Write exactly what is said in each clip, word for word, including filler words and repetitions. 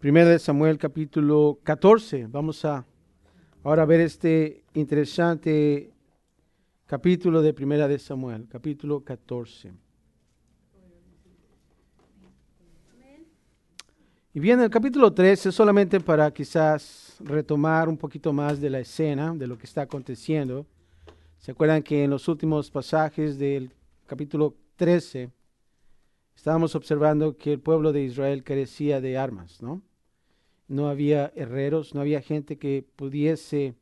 Primera de Samuel capítulo catorce. Vamos a ahora ver este interesante capítulo de Primera de Samuel, capítulo catorce. Y bien, el capítulo trece solamente para quizás retomar un poquito más de la escena, de lo que está aconteciendo. ¿Se acuerdan que en los últimos pasajes del capítulo trece estábamos observando que el pueblo de Israel carecía de armas, ¿no? No había herreros, no había gente que pudiese,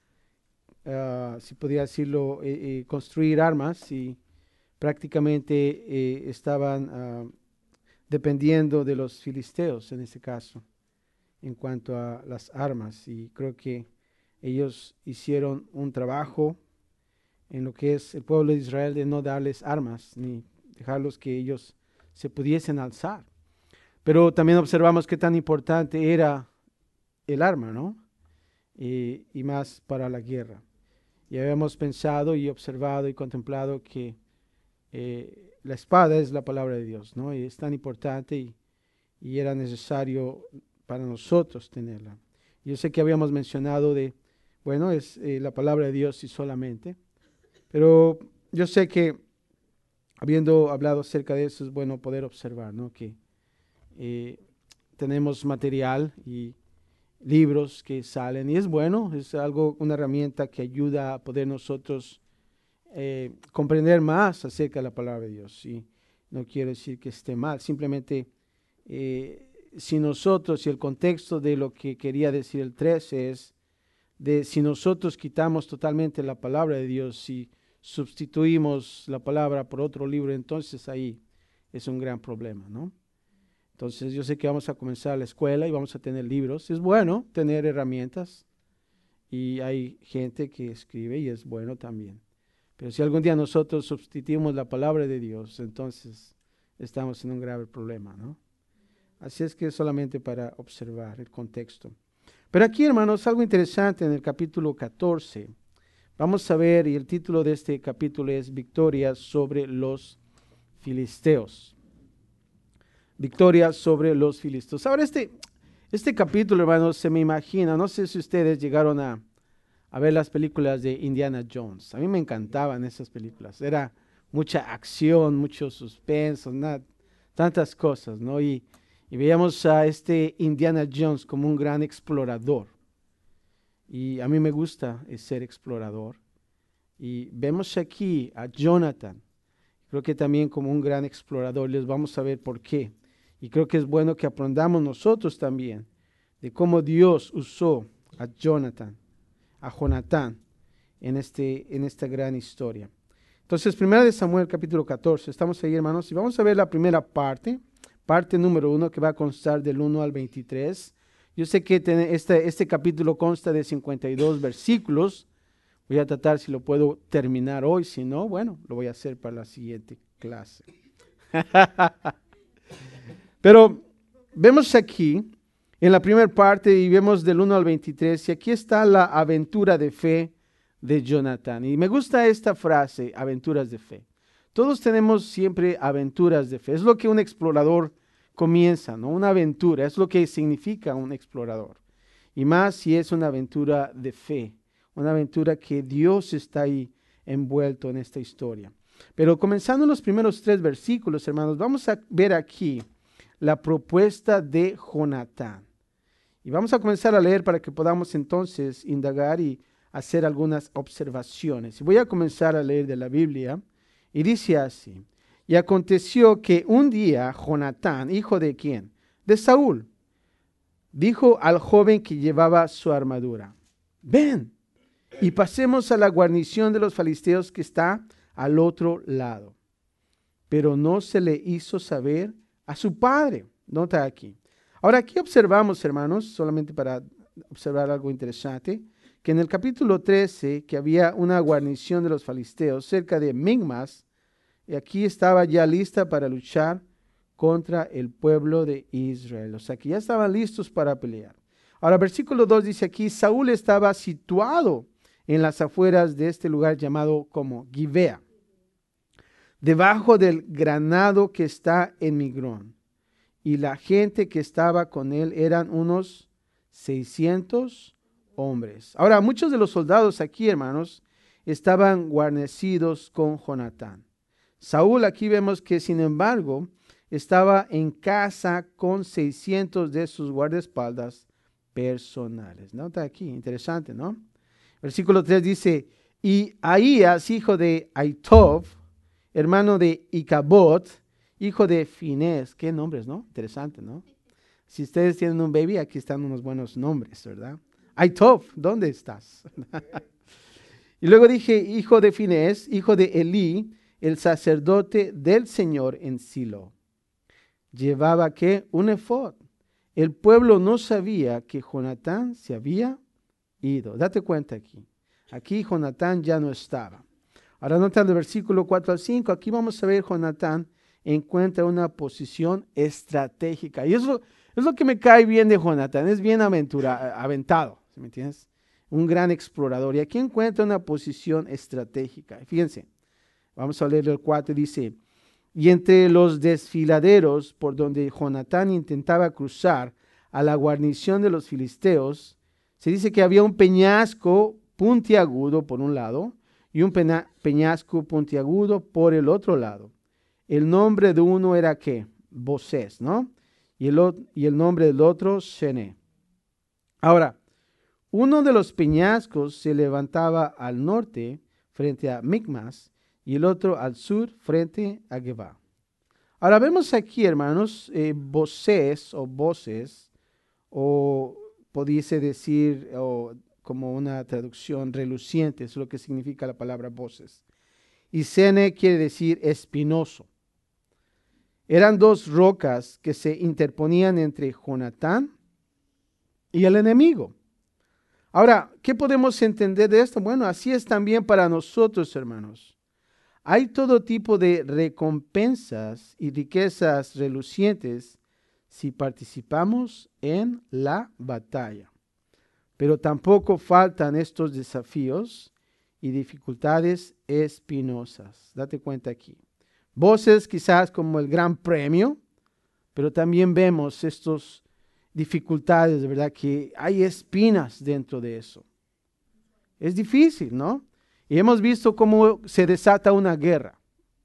uh, si podía decirlo, eh, eh, construir armas y prácticamente eh, estaban uh, dependiendo de los filisteos en este caso, en cuanto a las armas. Y creo que ellos hicieron un trabajo en lo que es el pueblo de Israel de no darles armas ni dejarlos que ellos se pudiesen alzar. Pero también observamos qué tan importante era el arma, ¿no? Y, y más para la guerra. Y habíamos pensado y observado y contemplado que eh, la espada es la palabra de Dios, ¿no? Y es tan importante y, y era necesario para nosotros tenerla. Yo sé que habíamos mencionado de, bueno, es eh, la palabra de Dios y solamente, pero yo sé que habiendo hablado acerca de eso es bueno poder observar, ¿no? Que eh, tenemos material y libros que salen y es bueno, es algo, una herramienta que ayuda a poder nosotros eh, comprender más acerca de la palabra de Dios. Y no quiero decir que esté mal, simplemente eh, si nosotros, y el contexto de lo que quería decir el trece es de si nosotros quitamos totalmente la palabra de Dios y sustituimos la palabra por otro libro, entonces ahí es un gran problema, ¿no? Entonces yo sé que vamos a comenzar la escuela y vamos a tener libros. Es bueno tener herramientas y hay gente que escribe y es bueno también. Pero si algún día nosotros sustituimos la palabra de Dios, entonces estamos en un grave problema, ¿no? Así es que solamente para observar el contexto. Pero aquí, hermanos, algo interesante en el capítulo catorce. Vamos a ver, y el título de este capítulo es Victoria sobre los filisteos. Victoria sobre los filisteos. Ahora, este, este capítulo, hermanos, se me imagina, no sé si ustedes llegaron a, a ver las películas de Indiana Jones. A mí me encantaban esas películas. Era mucha acción, mucho suspenso, nada, tantas cosas, ¿no? Y, y veíamos a este Indiana Jones como un gran explorador. Y a mí me gusta ser explorador. Y vemos aquí a Jonathan, creo que también como un gran explorador. Les vamos a ver por qué. Y creo que es bueno que aprendamos nosotros también de cómo Dios usó a Jonathan, a Jonatán, en, este, en esta gran historia. Entonces, primera de Samuel, capítulo catorce, estamos ahí, hermanos, y vamos a ver la primera parte, parte número uno, que va a constar del uno al veintitrés. Yo sé que este, este capítulo consta de cincuenta y dos versículos. Voy a tratar si lo puedo terminar hoy, si no, bueno, lo voy a hacer para la siguiente clase. Pero vemos aquí, en la primera parte, y vemos del uno al veintitrés, y aquí está la aventura de fe de Jonatán. Y me gusta esta frase, aventuras de fe. Todos tenemos siempre aventuras de fe. Es lo que un explorador comienza, ¿no? Una aventura, es lo que significa un explorador. Y más si es una aventura de fe, una aventura que Dios está ahí envuelto en esta historia. Pero comenzando en los primeros tres versículos, hermanos, vamos a ver aquí la propuesta de Jonatán. Y vamos a comenzar a leer para que podamos entonces indagar y hacer algunas observaciones. Y voy a comenzar a leer de la Biblia y dice así: y aconteció que un día Jonatán, hijo de quién? De Saúl, dijo al joven que llevaba su armadura: ven y pasemos a la guarnición de los filisteos que está al otro lado. Pero no se le hizo saber a su padre. Nota aquí. Ahora aquí observamos, hermanos, solamente para observar algo interesante, que en el capítulo trece, que había una guarnición de los filisteos cerca de Migmas, y aquí estaba ya lista para luchar contra el pueblo de Israel. O sea, que ya estaban listos para pelear. Ahora, versículo dos dice aquí: Saúl estaba situado en las afueras de este lugar llamado como Gibea, debajo del granado que está en Migrón. y la gente que estaba con él eran unos seiscientos hombres. Ahora, muchos de los soldados aquí, hermanos, estaban guarnecidos con Jonatán. Saúl, aquí vemos que, sin embargo, estaba en casa con seiscientos de sus guardaespaldas personales. Nota aquí, interesante, ¿no? Versículo tres dice, y Ahías, hijo de Aitov, hermano de Icabod, hijo de Finés. Qué nombres, ¿no? Interesante, ¿no? Si ustedes tienen un baby, aquí están unos buenos nombres, ¿verdad? Aitov, ¿dónde estás? Y luego dije, hijo de Finés, hijo de Elí, el sacerdote del Señor en Silo. Llevaba, ¿qué? Un efod. El pueblo no sabía que Jonatán se había ido. Date cuenta aquí. Aquí Jonatán ya no estaba. Ahora nota el versículo cuatro al cinco. Aquí vamos a ver Jonatán encuentra una posición estratégica. Y eso es lo que me cae bien de Jonatán. Es bien aventura, aventado, ¿sí me entiendes? Un gran explorador. Y aquí encuentra una posición estratégica. Fíjense, vamos a leer el cuatro. Dice, y entre los desfiladeros por donde Jonatán intentaba cruzar a la guarnición de los filisteos, se dice que había un peñasco puntiagudo por un lado y un pena- peñasco puntiagudo por el otro lado. El nombre de uno era ¿qué? Bosés, ¿no? Y el, ot- y el nombre del otro, Shené. Ahora, uno de los peñascos se levantaba al norte frente a Micmas y el otro al sur frente a Geba. Ahora vemos aquí, hermanos, eh, Bosés o Boses, o pudiese decir, o como una traducción reluciente, es lo que significa la palabra Boses. Y Sene quiere decir espinoso. Eran dos rocas que se interponían entre Jonatán y el enemigo. Ahora, ¿qué podemos entender de esto? Bueno, así es también para nosotros, hermanos. Hay todo tipo de recompensas y riquezas relucientes si participamos en la batalla. Pero tampoco faltan estos desafíos y dificultades espinosas. Date cuenta aquí. Voces quizás como el gran premio, pero también vemos estas dificultades, de verdad, que hay espinas dentro de eso. Es difícil, ¿no? Y hemos visto cómo se desata una guerra.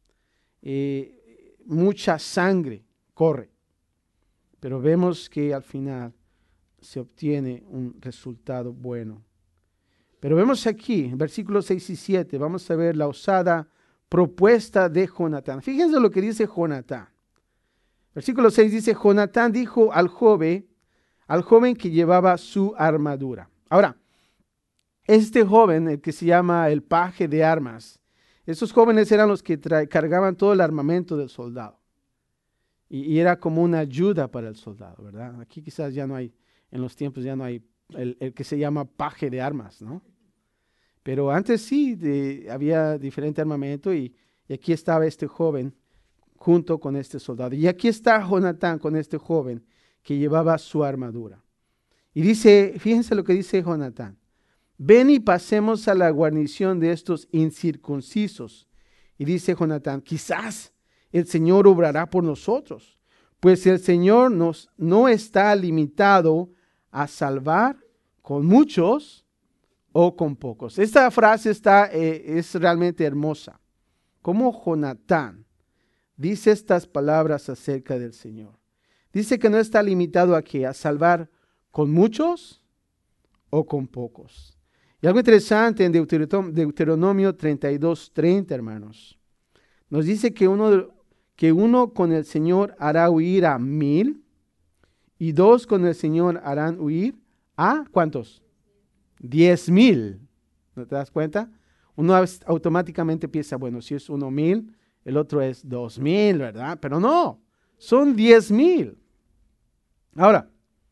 Eh, mucha sangre corre, pero vemos que al final se obtiene un resultado bueno. Pero vemos aquí, en versículos seis y siete, vamos a ver la osada propuesta de Jonatán. Fíjense lo que dice Jonatán. Versículo seis dice, Jonatán dijo al joven, al joven que llevaba su armadura. Ahora, este joven, el que se llama el paje de armas, esos jóvenes eran los que tra- cargaban todo el armamento del soldado. Y, y era como una ayuda para el soldado, ¿verdad? Aquí quizás ya no hay, en los tiempos ya no hay el, el que se llama paje de armas, ¿no? Pero antes sí, de, había diferente armamento y, y aquí estaba este joven junto con este soldado. Y aquí está Jonatán con este joven que llevaba su armadura. Y dice, fíjense lo que dice Jonatán. Ven y pasemos a la guarnición de estos incircuncisos. Y dice Jonatán, quizás el Señor obrará por nosotros, pues el Señor nos, no está limitado a salvar con muchos o con pocos. Esta frase está, eh, es realmente hermosa. Como Jonatán dice estas palabras acerca del Señor. Dice que no está limitado a qué, a salvar con muchos o con pocos. Y algo interesante en Deuteronomio, Deuteronomio treinta y dos, treinta, hermanos. Nos dice que uno, que uno con el Señor hará huir a mil y dos con el Señor harán huir a ¿cuántos? Diez mil. ¿No te das cuenta? Uno automáticamente piensa, bueno, si es uno mil, el otro es dos mil, ¿verdad? Pero no, son diez mil. Ahora,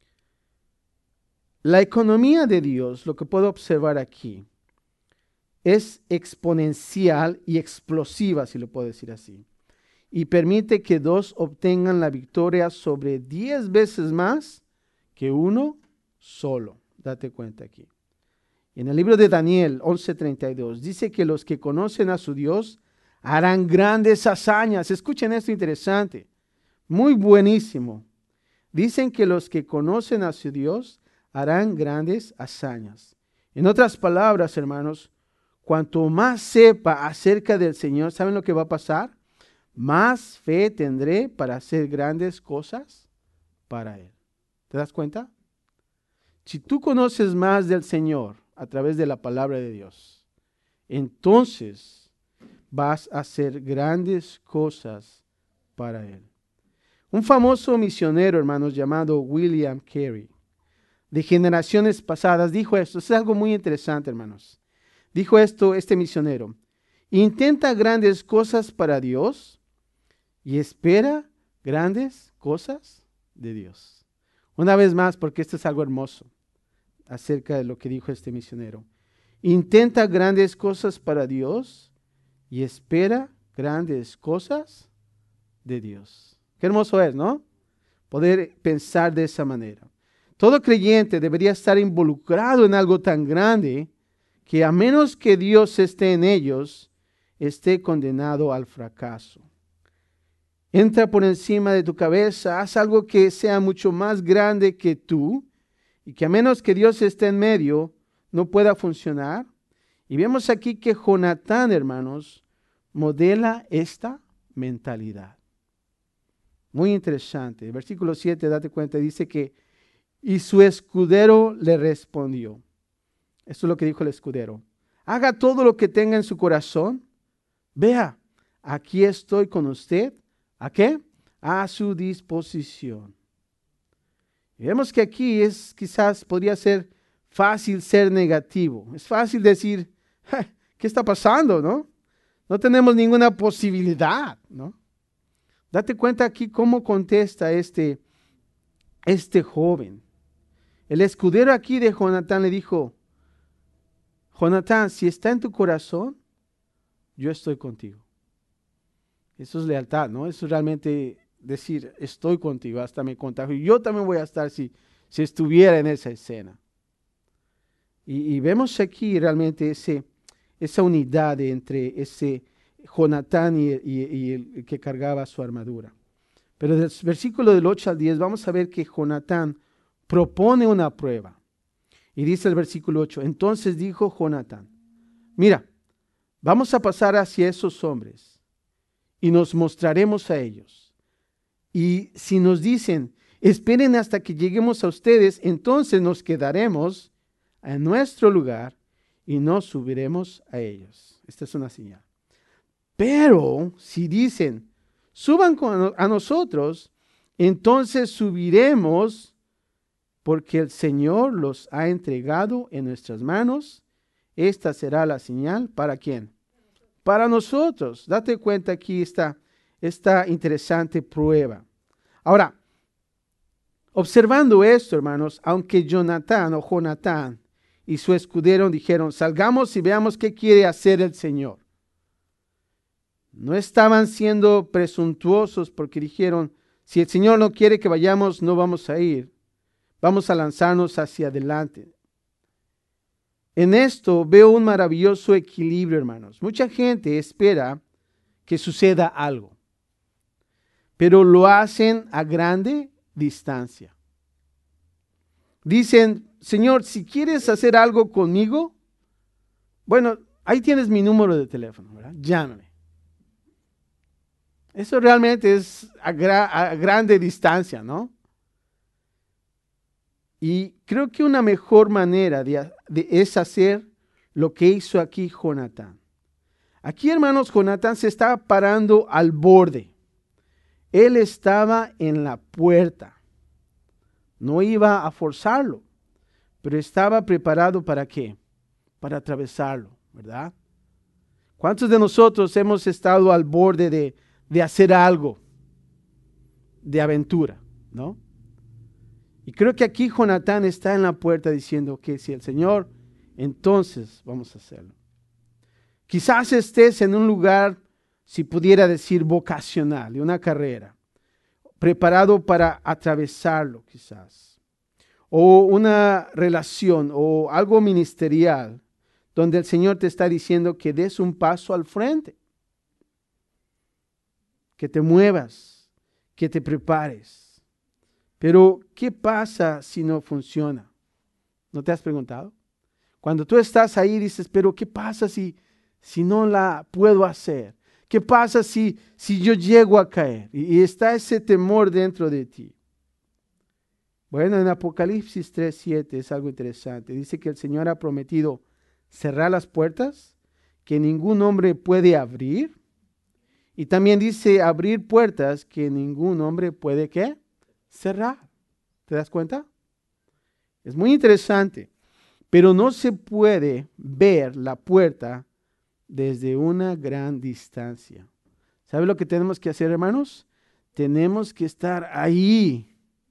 la economía de Dios, lo que puedo observar aquí, es exponencial y explosiva, si lo puedo decir así, y permite que dos obtengan la victoria sobre diez veces más que uno solo. Date cuenta aquí. En el libro de Daniel once treinta y dos dice que los que conocen a su Dios harán grandes hazañas. Escuchen esto interesante, muy buenísimo. Dicen que los que conocen a su Dios harán grandes hazañas. En otras palabras, hermanos, cuanto más sepa acerca del Señor, ¿saben lo que va a pasar? Más fe tendré para hacer grandes cosas para Él. ¿Te das cuenta? Si tú conoces más del Señor a través de la palabra de Dios, entonces vas a hacer grandes cosas para Él. Un famoso misionero, hermanos, llamado William Carey, de generaciones pasadas, dijo esto. Es algo muy interesante, hermanos. Dijo esto este misionero: intenta grandes cosas para Dios y espera grandes cosas de Dios. Una vez más, porque esto es algo hermoso acerca de lo que dijo este misionero. Intenta grandes cosas para Dios y espera grandes cosas de Dios. Qué hermoso es, ¿no? Poder pensar de esa manera. Todo creyente debería estar involucrado en algo tan grande que a menos que Dios esté en ellos, esté condenado al fracaso. Entra por encima de tu cabeza, haz algo que sea mucho más grande que tú y que a menos que Dios esté en medio, no pueda funcionar. Y vemos aquí que Jonatán, hermanos, modela esta mentalidad. Muy interesante. El versículo siete, date cuenta, dice que y su escudero le respondió. Esto es lo que dijo el escudero. Haga todo lo que tenga en su corazón. Vea, aquí estoy con usted. ¿A qué? A su disposición. Y vemos que aquí es, quizás podría ser fácil ser negativo. Es fácil decir, ¿qué está pasando, no? No tenemos ninguna posibilidad, ¿no? Date cuenta aquí cómo contesta este, este joven. El escudero aquí de Jonatán le dijo: Jonatán, si está en tu corazón, yo estoy contigo. Eso es lealtad, ¿no? Eso es realmente decir, estoy contigo, hasta me contagio. Yo también voy a estar si, si estuviera en esa escena. Y, y vemos aquí realmente ese, esa unidad entre ese Jonatán y, y, y el que cargaba su armadura. Pero del versículo del ocho al diez vamos a ver que Jonatán propone una prueba. Y dice el versículo ocho, entonces dijo Jonatán, mira, vamos a pasar hacia esos hombres y nos mostraremos a ellos. Y si nos dicen, esperen hasta que lleguemos a ustedes, entonces nos quedaremos en nuestro lugar y no subiremos a ellos. Esta es una señal. Pero si dicen, suban con a nosotros, entonces subiremos, porque el Señor los ha entregado en nuestras manos. Esta será la señal, ¿para quién? Para nosotros. Date cuenta aquí esta, esta interesante prueba. Ahora, observando esto, hermanos, aunque Jonatán o Jonatán y su escudero dijeron, salgamos y veamos qué quiere hacer el Señor. No estaban siendo presuntuosos porque dijeron, si el Señor no quiere que vayamos, no vamos a ir. Vamos a lanzarnos hacia adelante. En esto veo un maravilloso equilibrio, hermanos. Mucha gente espera que suceda algo, pero lo hacen a grande distancia. Dicen, Señor, si quieres hacer algo conmigo, bueno, ahí tienes mi número de teléfono, ¿verdad? Llámame. Eso realmente es a, gra a grande distancia, ¿no? Y creo que una mejor manera de, de, es hacer lo que hizo aquí Jonatán. Aquí, hermanos, Jonatán se estaba parando al borde. Él estaba en la puerta. No iba a forzarlo, pero estaba preparado para qué? Para atravesarlo, ¿verdad? ¿Cuántos de nosotros hemos estado al borde de, de hacer algo de aventura, ¿no? Y creo que aquí Jonatán está en la puerta diciendo que si el Señor, entonces vamos a hacerlo. Quizás estés en un lugar, si pudiera decir, vocacional, de una carrera, preparado para atravesarlo quizás. O una relación o algo ministerial, donde el Señor te está diciendo que des un paso al frente, que te muevas, que te prepares. Pero, ¿qué pasa si no funciona? ¿No te has preguntado? Cuando tú estás ahí dices, pero ¿qué pasa si, si no la puedo hacer? ¿Qué pasa si, si yo llego a caer? Y, y está ese temor dentro de ti. Bueno, en Apocalipsis tres siete es algo interesante. Dice que el Señor ha prometido cerrar las puertas que ningún hombre puede abrir. Y también dice abrir puertas que ningún hombre puede, ¿qué? Cerrar. ¿Te das cuenta? Es muy interesante. Pero no se puede ver la puerta desde una gran distancia. ¿Sabe lo que tenemos que hacer, hermanos? Tenemos que estar ahí.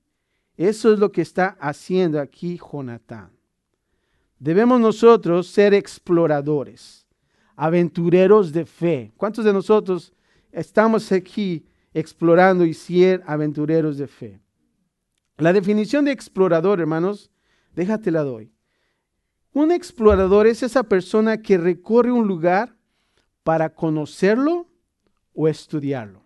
Eso es lo que está haciendo aquí Jonatán. Debemos nosotros ser exploradores, aventureros de fe. ¿Cuántos de nosotros estamos aquí explorando y ser aventureros de fe? La definición de explorador, hermanos, déjate la doy. Un explorador es esa persona que recorre un lugar para conocerlo o estudiarlo.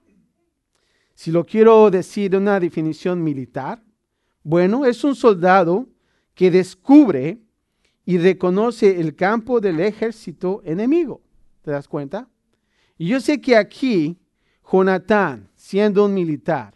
Si lo quiero decir en una definición militar, bueno, es un soldado que descubre y reconoce el campo del ejército enemigo. ¿Te das cuenta? Y yo sé que aquí Jonatán, siendo un militar,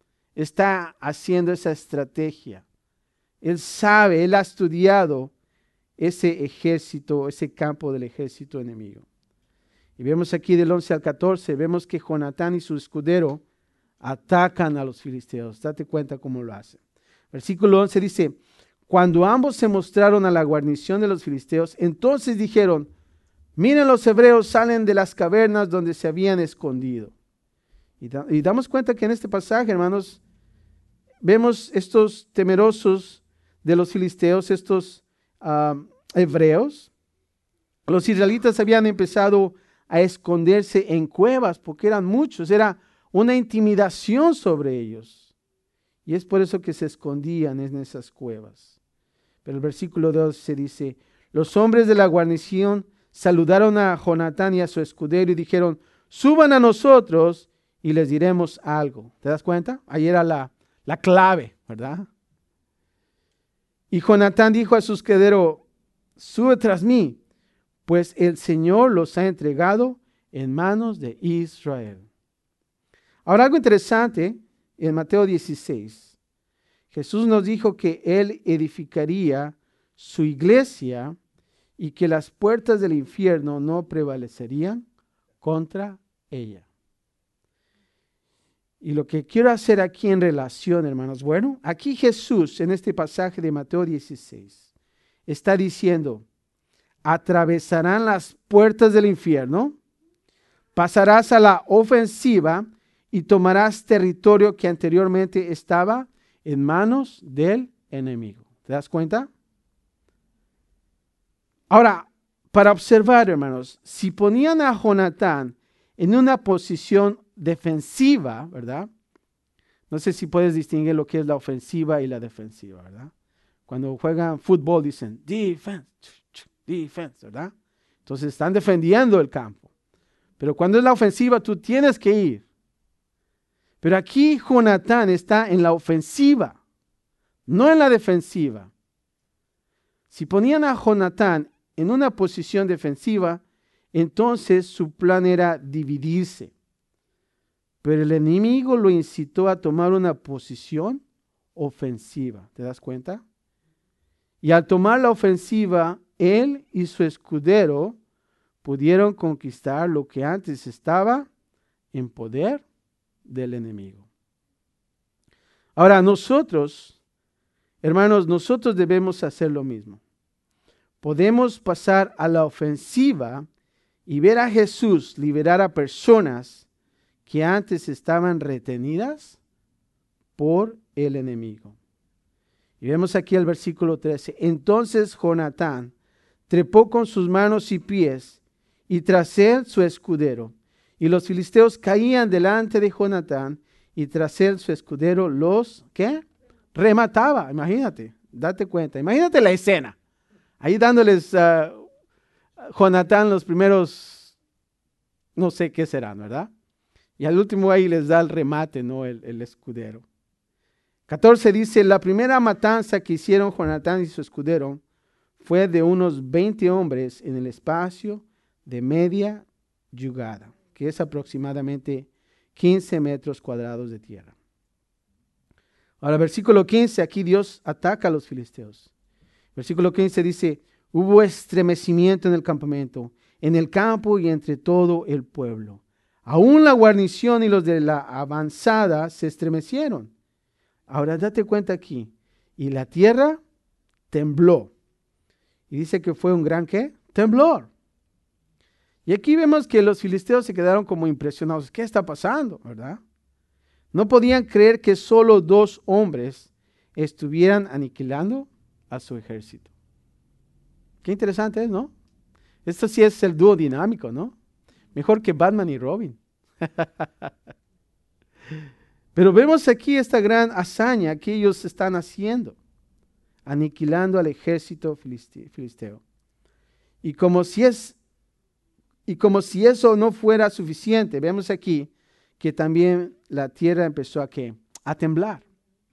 está haciendo esa estrategia. Él sabe, él ha estudiado ese ejército, ese campo del ejército enemigo. Y vemos aquí del once al catorce, vemos que Jonatán y su escudero atacan a los filisteos. Date cuenta cómo lo hacen. Versículo once dice, cuando ambos se mostraron a la guarnición de los filisteos, entonces dijeron, miren, los hebreos salen de las cavernas donde se habían escondido. Y, da, y damos cuenta que en este pasaje, hermanos, vemos estos temerosos de los filisteos, estos uh, hebreos. Los israelitas habían empezado a esconderse en cuevas porque eran muchos, era una intimidación sobre ellos. Y es por eso que se escondían en esas cuevas. Pero el versículo doce dice, los hombres de la guarnición saludaron a Jonatán y a su escudero y dijeron, suban a nosotros y les diremos algo. ¿Te das cuenta? Ahí era la, la clave, ¿verdad? Y Jonatán dijo a su escudero, sube tras mí, pues el Señor los ha entregado en manos de Israel. Ahora, algo interesante en Mateo dieciséis. Jesús nos dijo que Él edificaría su iglesia y que las puertas del infierno no prevalecerían contra ella. Y lo que quiero hacer aquí en relación, hermanos, bueno, aquí Jesús en este pasaje de Mateo dieciséis está diciendo, atravesarán las puertas del infierno, pasarás a la ofensiva y tomarás territorio que anteriormente estaba en manos del enemigo. ¿Te das cuenta? Ahora, para observar, hermanos, si ponían a Jonatán en una posición defensiva, ¿verdad? No sé si puedes distinguir lo que es la ofensiva y la defensiva, ¿verdad? Cuando juegan fútbol dicen defense, defense, ¿verdad? Entonces están defendiendo el campo. Pero cuando es la ofensiva, tú tienes que ir. Pero aquí Jonatán está en la ofensiva, no en la defensiva. Si ponían a Jonatán en una posición defensiva, entonces su plan era dividirse. Pero el enemigo lo incitó a tomar una posición ofensiva. ¿Te das cuenta? Y al tomar la ofensiva, él y su escudero pudieron conquistar lo que antes estaba en poder del enemigo. Ahora nosotros, hermanos, nosotros debemos hacer lo mismo. Podemos pasar a la ofensiva y ver a Jesús liberar a personas que antes estaban retenidas por el enemigo. Y vemos aquí el versículo trece. Entonces Jonatán trepó con sus manos y pies y tras él su escudero. Y los filisteos caían delante de Jonatán y tras él su escudero los, ¿qué? Remataba. Imagínate, date cuenta. Imagínate la escena. Ahí dándoles a uh, Jonatán los primeros, no sé qué serán, ¿verdad? Y al último ahí les da el remate, ¿no? El, el escudero. catorce dice, la primera matanza que hicieron Jonatán y su escudero fue de unos veinte hombres en el espacio de media yugada, que es aproximadamente quince metros cuadrados de tierra. Ahora, versículo quince, aquí Dios ataca a los filisteos. Versículo quince dice, hubo estremecimiento en el campamento, en el campo y entre todo el pueblo. Aún la guarnición y los de la avanzada se estremecieron. Ahora date cuenta aquí, y la tierra tembló. Y dice que fue un gran ¿qué? Temblor. Y aquí vemos que los filisteos se quedaron como impresionados. ¿Qué está pasando? ¿Verdad? No podían creer que solo dos hombres estuvieran aniquilando a su ejército. Qué interesante es, ¿no? Esto sí es el dúo dinámico, ¿no? Mejor que Batman y Robin. Pero vemos aquí esta gran hazaña que ellos están haciendo, aniquilando al ejército filisteo. Y como si es, y como si eso no fuera suficiente, vemos aquí que también la tierra empezó a ¿qué? A temblar.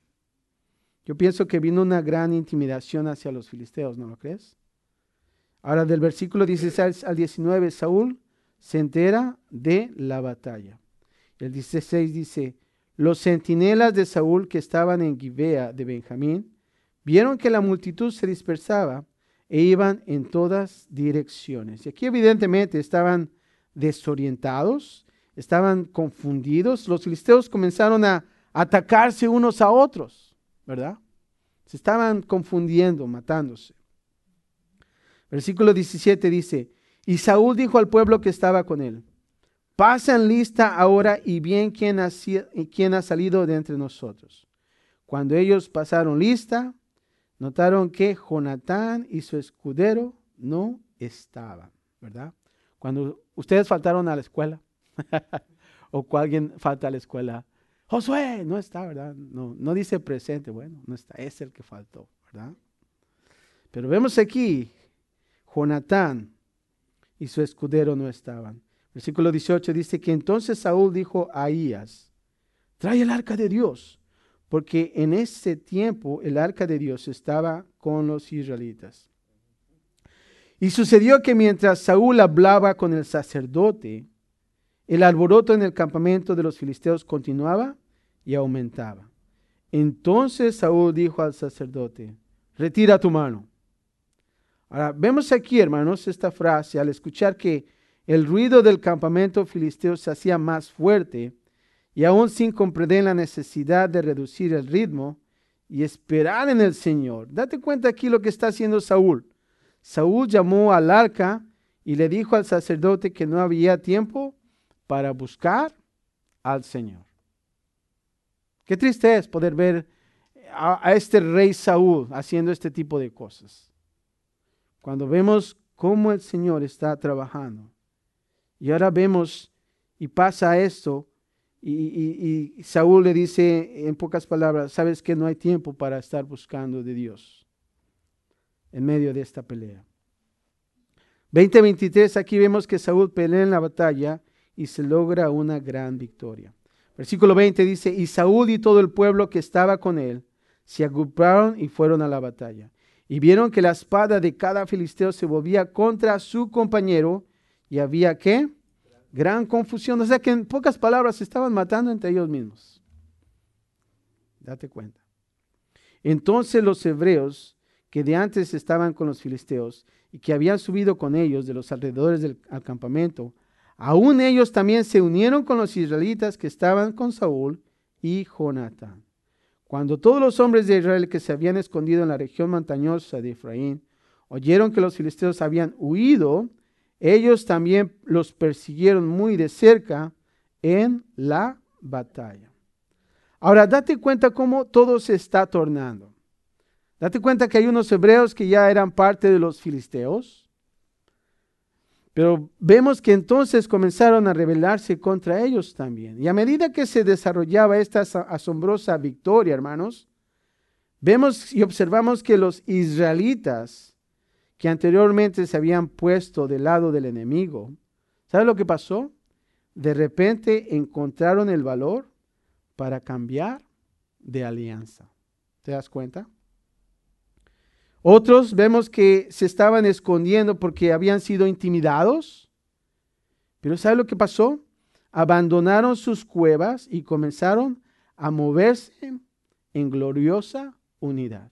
Yo pienso que vino una gran intimidación hacia los filisteos, ¿no lo crees? Ahora del versículo dieciséis al diecinueve, Saúl se entera de la batalla. El dieciséis dice, los centinelas de Saúl que estaban en Gibea de Benjamín vieron que la multitud se dispersaba e iban en todas direcciones. Y aquí evidentemente estaban desorientados, estaban confundidos. Los filisteos comenzaron a atacarse unos a otros, ¿verdad? Se estaban confundiendo, matándose. Versículo diecisiete dice, y Saúl dijo al pueblo que estaba con él, pasen lista ahora y bien quién ha, quién ha salido de entre nosotros. Cuando ellos pasaron lista, notaron que Jonatán y su escudero no estaban, ¿verdad? Cuando ustedes faltaron a la escuela, o cuando alguien falta a la escuela, Josué, no está, ¿verdad? No, no dice presente, bueno, no está, es el que faltó, ¿verdad? Pero vemos aquí, Jonatán y su escudero no estaban. Versículo dieciocho dice que entonces Saúl dijo a Ahías, trae el arca de Dios, porque en ese tiempo el arca de Dios estaba con los israelitas. Y sucedió que mientras Saúl hablaba con el sacerdote, el alboroto en el campamento de los filisteos continuaba y aumentaba. Entonces Saúl dijo al sacerdote, retira tu mano. Ahora, vemos aquí, hermanos, esta frase, al escuchar que el ruido del campamento filisteo se hacía más fuerte, y aún sin comprender la necesidad de reducir el ritmo y esperar en el Señor. Date cuenta aquí lo que está haciendo Saúl. Saúl llamó al arca y le dijo al sacerdote que no había tiempo para buscar al Señor. Qué triste es poder ver a, a este rey Saúl haciendo este tipo de cosas. Cuando vemos cómo el Señor está trabajando. Y ahora vemos y pasa esto. Y, y, y Saúl le dice en pocas palabras, sabes que no hay tiempo para estar buscando de Dios en medio de esta pelea. veinte veintitrés, aquí vemos que Saúl pelea en la batalla y se logra una gran victoria. Versículo veinte dice, y Saúl y todo el pueblo que estaba con él se agruparon y fueron a la batalla. Y vieron que la espada de cada filisteo se volvía contra su compañero y había ¿qué? Gran confusión. O sea que en pocas palabras se estaban matando entre ellos mismos. Date cuenta. Entonces los hebreos que de antes estaban con los filisteos y que habían subido con ellos de los alrededores del campamento, aún ellos también se unieron con los israelitas que estaban con Saúl y Jonatán. Cuando todos los hombres de Israel que se habían escondido en la región montañosa de Efraín oyeron que los filisteos habían huido, ellos también los persiguieron muy de cerca en la batalla. Ahora, date cuenta cómo todo se está tornando. Date cuenta que hay unos hebreos que ya eran parte de los filisteos, pero vemos que entonces comenzaron a rebelarse contra ellos también. Y a medida que se desarrollaba esta asombrosa victoria, hermanos, vemos y observamos que los israelitas que anteriormente se habían puesto del lado del enemigo, ¿sabe lo que pasó? De repente encontraron el valor para cambiar de alianza. ¿Te das cuenta? Otros vemos que se estaban escondiendo porque habían sido intimidados. Pero ¿sabe lo que pasó? Abandonaron sus cuevas y comenzaron a moverse en gloriosa unidad.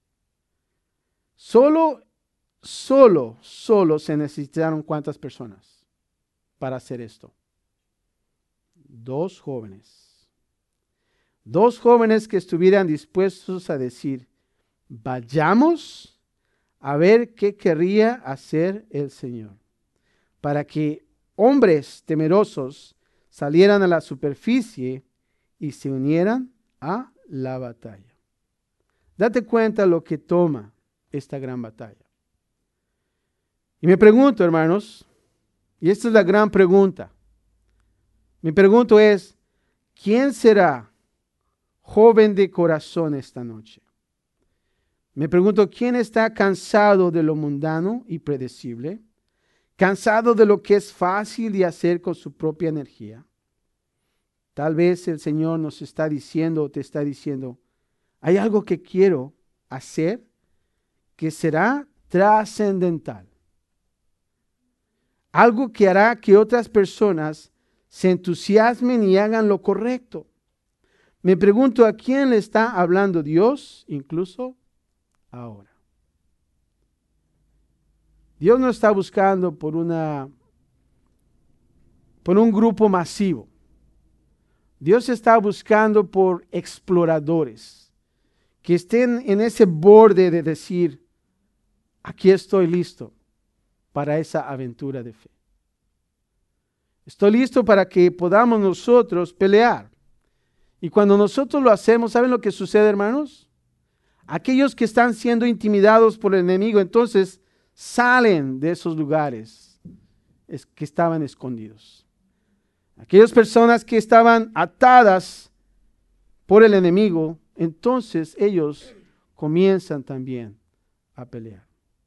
Solo, solo, solo se necesitaron ¿cuántas personas para hacer esto? Dos jóvenes. Dos jóvenes que estuvieran dispuestos a decir, vayamos a ver qué querría hacer el Señor. Para que hombres temerosos salieran a la superficie y se unieran a la batalla. Date cuenta lo que toma esta gran batalla. Y me pregunto, hermanos, y esta es la gran pregunta. Mi pregunta es, ¿quién será joven de corazón esta noche? Me pregunto, ¿quién está cansado de lo mundano y predecible? ¿Cansado de lo que es fácil de hacer con su propia energía? Tal vez el Señor nos está diciendo o te está diciendo, hay algo que quiero hacer que será trascendental. Algo que hará que otras personas se entusiasmen y hagan lo correcto. Me pregunto, ¿a quién le está hablando Dios incluso ahora? Dios no está buscando por una por un grupo masivo. Dios está buscando por exploradores que estén en ese borde de decir, aquí estoy listo para esa aventura de fe. Estoy listo para que podamos nosotros pelear. Y cuando nosotros lo hacemos, ¿saben lo que sucede, hermanos? Aquellos que están siendo intimidados por el enemigo, entonces salen de esos lugares que estaban escondidos. Aquellas personas que estaban atadas por el enemigo, entonces ellos comienzan también a pelear.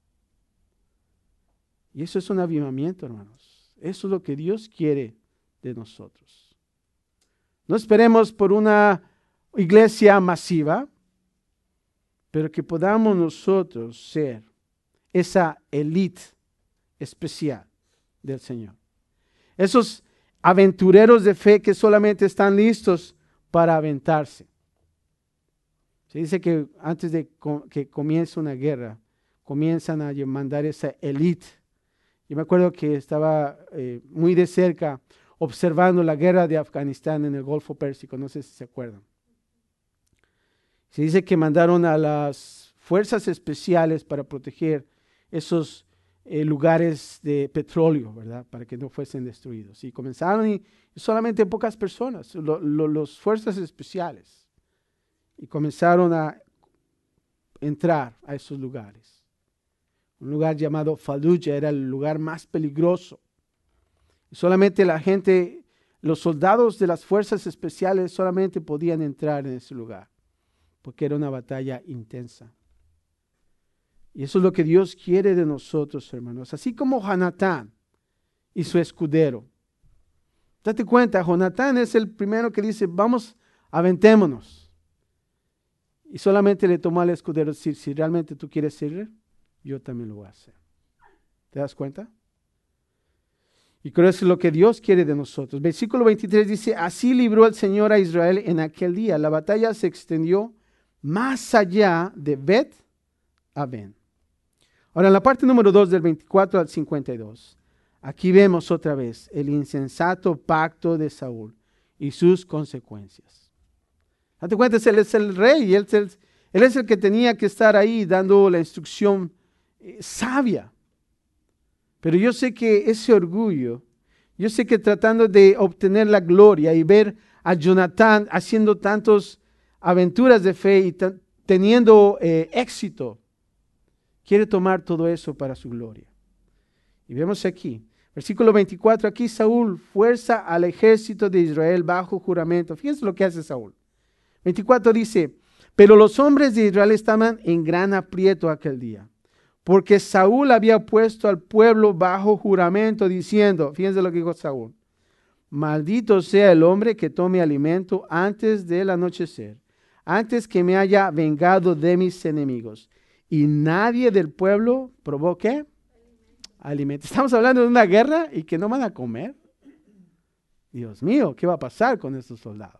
Y eso es un avivamiento, hermanos. Eso es lo que Dios quiere de nosotros. No esperemos por una iglesia masiva, pero que podamos nosotros ser esa élite especial del Señor. Esos aventureros de fe que solamente están listos para aventarse. Se dice que antes de que comience una guerra, comienzan a mandar esa élite. Yo me acuerdo que estaba eh, muy de cerca observando la guerra de Afganistán en el Golfo Pérsico, no sé si se acuerdan. Se dice que mandaron a las fuerzas especiales para proteger esos eh, lugares de petróleo, ¿verdad? Para que no fuesen destruidos. Y comenzaron y, y solamente pocas personas, lo, lo, los fuerzas especiales, y comenzaron a entrar a esos lugares. Un lugar llamado Fallujah era el lugar más peligroso. Y solamente la gente, los soldados de las fuerzas especiales solamente podían entrar en ese lugar, porque era una batalla intensa. Y eso es lo que Dios quiere de nosotros, hermanos. Así como Jonatán y su escudero. Date cuenta, Jonatán es el primero que dice, vamos, aventémonos. Y solamente le tomó al escudero decir, si realmente tú quieres servir, yo también lo voy a hacer. ¿Te das cuenta? Y creo que eso es lo que Dios quiere de nosotros. Versículo veintitrés dice, así libró el Señor a Israel en aquel día. La batalla se extendió más allá de Bet-Aven. Ahora, en la parte número dos del veinticuatro al cincuenta y dos, aquí vemos otra vez el insensato pacto de Saúl y sus consecuencias. Date cuenta, él es el rey, él es el, él es el que tenía que estar ahí dando la instrucción eh, sabia. Pero yo sé que ese orgullo, yo sé que tratando de obtener la gloria y ver a Jonatán haciendo tantas aventuras de fe y teniendo eh, éxito, quiere tomar todo eso para su gloria. Y vemos aquí, versículo veinticuatro, aquí Saúl fuerza al ejército de Israel bajo juramento. Fíjense lo que hace Saúl. veinticuatro dice, pero los hombres de Israel estaban en gran aprieto aquel día, porque Saúl había puesto al pueblo bajo juramento diciendo, fíjense lo que dijo Saúl, maldito sea el hombre que tome alimento antes del anochecer. antes que me haya vengado de mis enemigos. Y nadie del pueblo probó ¿qué? Alimento. Estamos hablando de una guerra y que no van a comer. Dios mío, ¿qué va a pasar con estos soldados?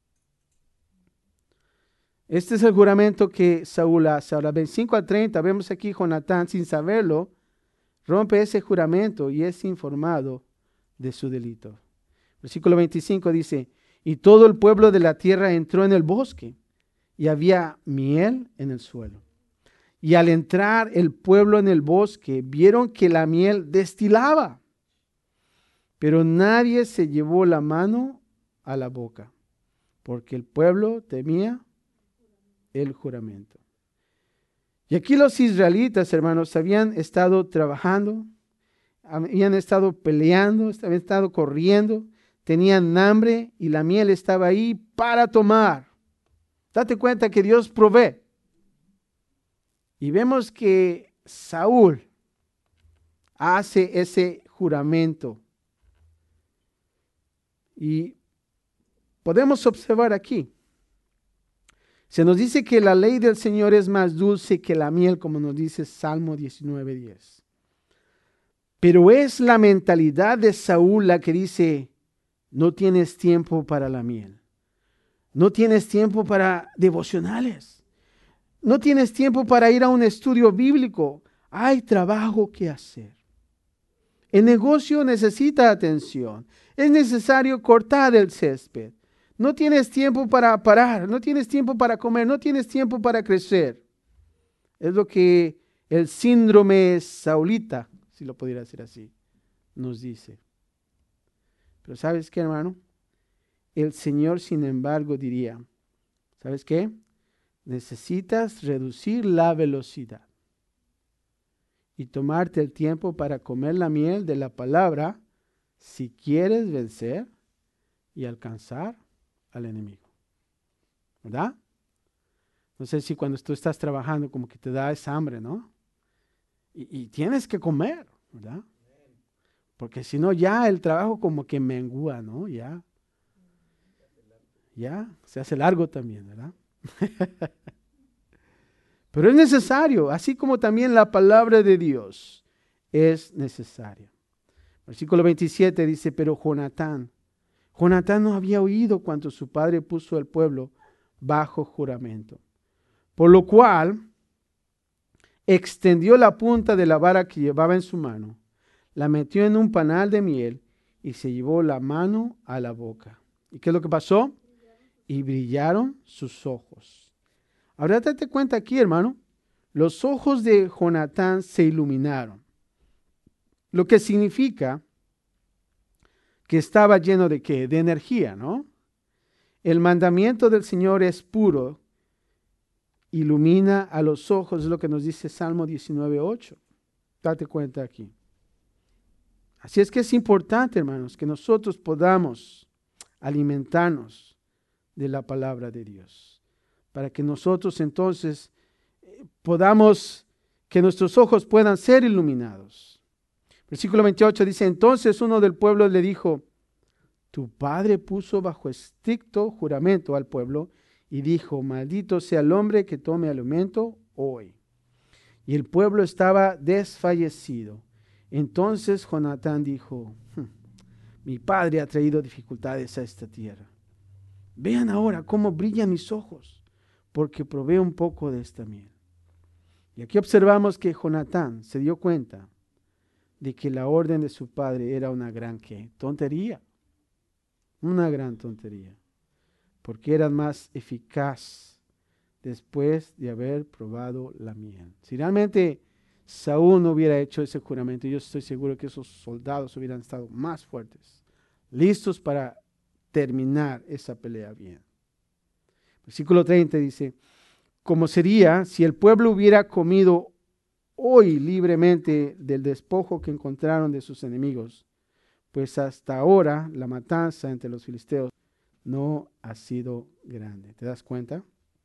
Este es el juramento que Saúl hace. Ahora, veinticinco al treinta, vemos aquí Jonatán, sin saberlo, rompe ese juramento y es informado de su delito. Versículo veinticinco dice, y todo el pueblo de la tierra entró en el bosque, y había miel en el suelo. Y al entrar el pueblo en el bosque, vieron que la miel destilaba, pero nadie se llevó la mano a la boca, porque el pueblo temía el juramento. Y aquí los israelitas, hermanos, habían estado trabajando, habían estado peleando, habían estado corriendo, tenían hambre y la miel estaba ahí para tomar. Date cuenta que Dios provee. Y vemos que Saúl hace ese juramento. Y podemos observar aquí. Se nos dice que la ley del Señor es más dulce que la miel, como nos dice Salmo diecinueve diez. Pero es la mentalidad de Saúl la que dice, no tienes tiempo para la miel. No tienes tiempo para devocionales. No tienes tiempo para ir a un estudio bíblico. Hay trabajo que hacer. El negocio necesita atención. Es necesario cortar el césped. No tienes tiempo para parar. No tienes tiempo para comer. No tienes tiempo para crecer. Es lo que el síndrome saulita, si lo pudiera decir así, nos dice. Pero ¿sabes qué, hermano? El Señor, sin embargo, diría, ¿sabes qué? Necesitas reducir la velocidad y tomarte el tiempo para comer la miel de la palabra si quieres vencer y alcanzar al enemigo. ¿Verdad? No sé si cuando tú estás trabajando como que te da esa hambre, ¿no? Y, y tienes que comer, ¿verdad? Porque si no ya el trabajo como que mengua, ¿no? Ya. Ya, se hace largo también, ¿verdad? Pero es necesario, así como también la palabra de Dios es necesaria. Versículo veintisiete dice, pero Jonatán, Jonatán no había oído cuanto su padre puso al pueblo bajo juramento. Por lo cual, extendió la punta de la vara que llevaba en su mano, la metió en un panal de miel y se llevó la mano a la boca. ¿Y qué es lo que pasó? Y brillaron sus ojos. Ahora date cuenta aquí, hermano, los ojos de Jonatán se iluminaron, lo que significa que estaba lleno de qué? De energía, ¿no? El mandamiento del Señor es puro, ilumina a los ojos, es lo que nos dice Salmo diecinueve ocho. Date cuenta aquí. Así es que es importante, hermanos, que nosotros podamos alimentarnos de la palabra de Dios, para que nosotros entonces eh, podamos, que nuestros ojos puedan ser iluminados. Versículo veintiocho dice, entonces uno del pueblo le dijo, tu padre puso bajo estricto juramento al pueblo y dijo, maldito sea el hombre que tome alimento hoy. Y el pueblo estaba desfallecido. Entonces Jonatán dijo, mi padre ha traído dificultades a esta tierra. Vean ahora cómo brillan mis ojos, porque probé un poco de esta miel. Y aquí observamos que Jonatán se dio cuenta de que la orden de su padre era una gran ¿qué? Tontería. Una gran tontería. Porque era más eficaz después de haber probado la miel. Si realmente Saúl no hubiera hecho ese juramento, yo estoy seguro que esos soldados hubieran estado más fuertes, listos para terminar esa pelea bien. Versículo treinta dice, como sería si el pueblo hubiera comido hoy libremente del despojo que encontraron de sus enemigos, pues hasta ahora la matanza entre los filisteos no ha sido grande. ¿Te das cuenta?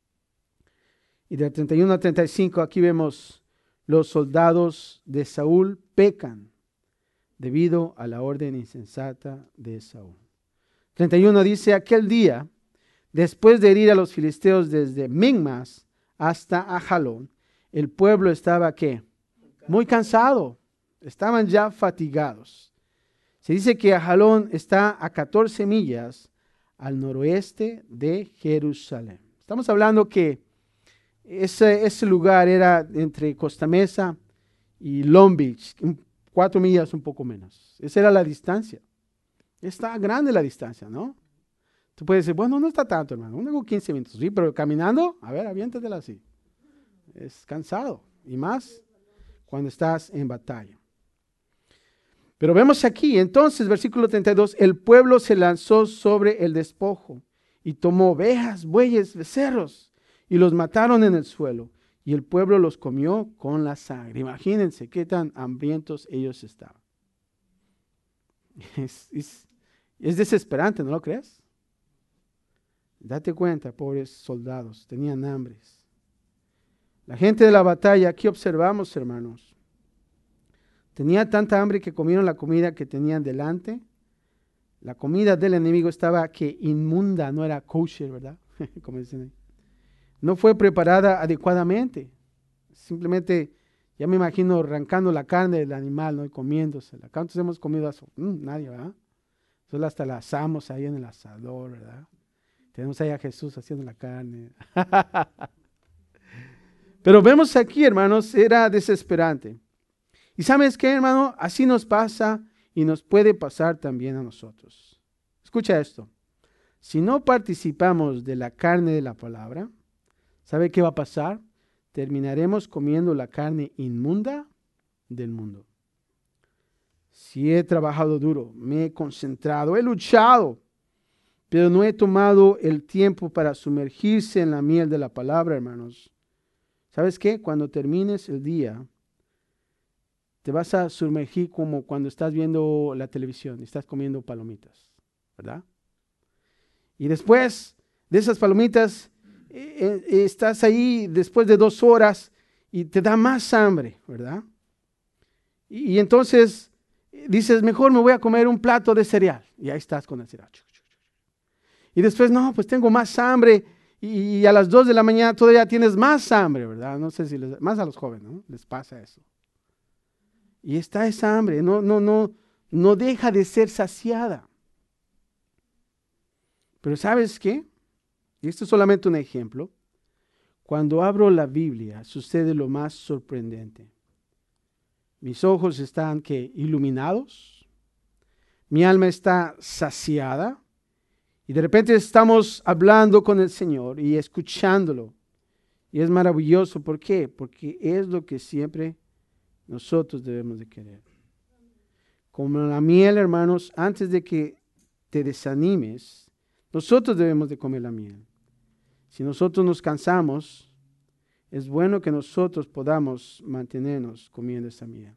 Y del treinta y uno al treinta y cinco aquí vemos los soldados de Saúl pecan debido a la orden insensata de Saúl. treinta y uno dice, aquel día Después de herir a los filisteos desde Migmas hasta Ajalón, el pueblo estaba ¿qué? Muy cansado. Estaban ya fatigados. Se dice que Ajalón está a catorce millas al noroeste de Jerusalén. Estamos hablando que ese, ese lugar era entre Costa Mesa y Long Beach, cuatro millas un poco menos. Esa era la distancia. Está grande la distancia, ¿no? Tú puedes decir, bueno, no está tanto, hermano, tengo quince minutos. Sí, pero caminando, a ver, aviéntatela así. Es cansado, y más cuando estás en batalla. Pero vemos aquí, entonces, versículo treinta y dos, el pueblo se lanzó sobre el despojo y tomó ovejas, bueyes, becerros y los mataron en el suelo. Y el pueblo los comió con la sangre. Imagínense qué tan hambrientos ellos estaban. Es, es, es desesperante, ¿no lo crees? Date cuenta, pobres soldados, tenían hambres. La gente de la batalla, aquí observamos, hermanos, tenía tanta hambre que comieron la comida que tenían delante. La comida del enemigo estaba que inmunda, no era kosher, ¿verdad? Como dicen ahí. No fue preparada adecuadamente. Simplemente, ya me imagino arrancando la carne del animal, ¿no? Y comiéndosela. ¿Cuántos hemos comido eso? Mm, nadie, ¿verdad? Solo hasta la asamos ahí en el asador, ¿verdad? Tenemos ahí a Jesús haciendo la carne. Pero vemos aquí, hermanos, era desesperante. ¿Y sabes qué, hermano? Así nos pasa y nos puede pasar también a nosotros. Escucha esto. Si no participamos de la carne de la palabra, ¿sabe qué va a pasar? Terminaremos comiendo la carne inmunda del mundo. Si he trabajado duro, me he concentrado, he luchado, pero no he tomado el tiempo para sumergirse en la miel de la palabra, hermanos. ¿Sabes qué? Cuando termines el día, te vas a sumergir como cuando estás viendo la televisión y estás comiendo palomitas, ¿verdad? Y después de esas palomitas, eh, eh, estás ahí después de dos horas y te da más hambre, ¿verdad? Y, y entonces dices, mejor me voy a comer un plato de cereal. Y ahí estás con el cereal. Y después, no, pues tengo más hambre. Y, y a las dos de la mañana todavía tienes más hambre, ¿verdad? No sé si les, más a los jóvenes, ¿no? Les pasa eso. Y está esa hambre, no, no, no, no deja de ser saciada. Pero ¿sabes qué? Y esto es solamente un ejemplo. Cuando abro la Biblia sucede lo más sorprendente. Mis ojos están ¿qué? Iluminados. Mi alma está saciada. Y de repente estamos hablando con el Señor y escuchándolo. Y es maravilloso. ¿Por qué? Porque es lo que siempre nosotros debemos de querer. Como la miel, hermanos, antes de que te desanimes, nosotros debemos de comer la miel. Si nosotros nos cansamos, es bueno que nosotros podamos mantenernos comiendo esa miel.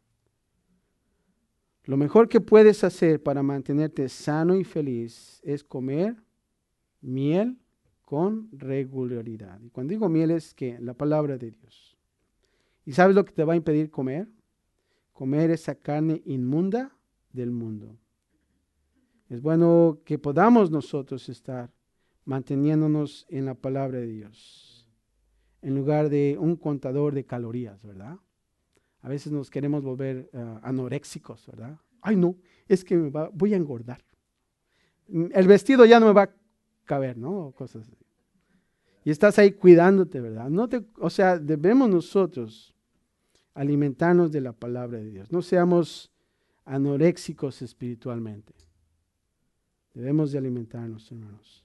Lo mejor que puedes hacer para mantenerte sano y feliz es comer miel con regularidad. Y cuando digo miel es que la palabra de Dios. ¿Y sabes lo que te va a impedir comer? Comer esa carne inmunda del mundo. Es bueno que podamos nosotros estar manteniéndonos en la palabra de Dios, en lugar de un contador de calorías, ¿verdad? A veces nos queremos volver uh, anoréxicos, ¿verdad? Ay, no, es que me va, voy a engordar. El vestido ya no me va a caber, ¿no? Cosas así. Y estás ahí cuidándote, ¿verdad? No te, o sea, debemos nosotros alimentarnos de la palabra de Dios. No seamos anoréxicos espiritualmente. Debemos de alimentarnos, hermanos.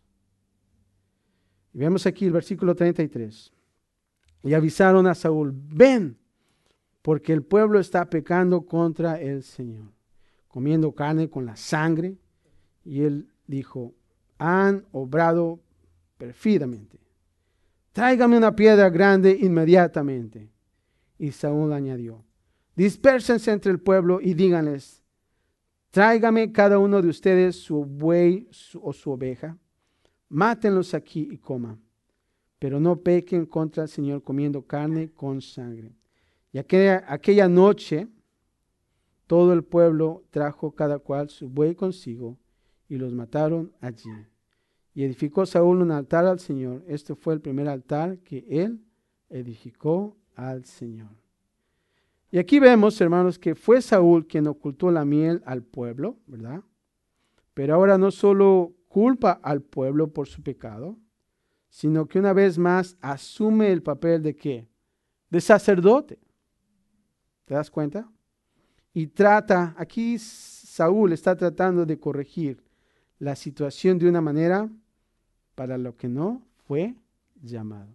Y vemos aquí el versículo treinta y tres. Y avisaron a Saúl, ven, porque el pueblo está pecando contra el Señor, comiendo carne con la sangre. Y él dijo, han obrado perfidamente. Tráigame una piedra grande inmediatamente. Y Saúl añadió, dispérsense entre el pueblo y díganles, tráigame cada uno de ustedes su buey su, o su oveja, mátenlos aquí y coman, pero no pequen contra el Señor comiendo carne con sangre. Y aquella, aquella noche todo el pueblo trajo cada cual su buey consigo y los mataron allí. Y edificó Saúl un altar al Señor. Este fue el primer altar que él edificó al Señor. Y aquí vemos, hermanos, que fue Saúl quien ocultó la miel al pueblo, ¿verdad? Pero ahora no solo culpa al pueblo por su pecado, sino que una vez más asume el papel de ¿qué? De sacerdote. ¿Te das cuenta? Y trata, aquí Saúl está tratando de corregir la situación de una manera para lo que no fue llamado.